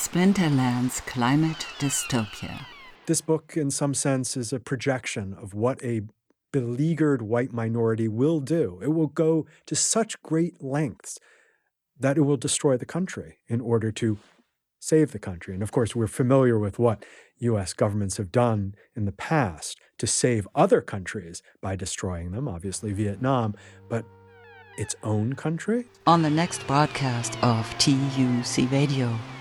Splinterland's climate dystopia. This book, in some sense, is a projection of what a beleaguered white minority will do. It will go to such great lengths that it will destroy the country in order to save the country. And of course, we're familiar with what U.S. governments have done in the past to save other countries by destroying them, obviously Vietnam, but its own country? On the next broadcast of TUC Radio.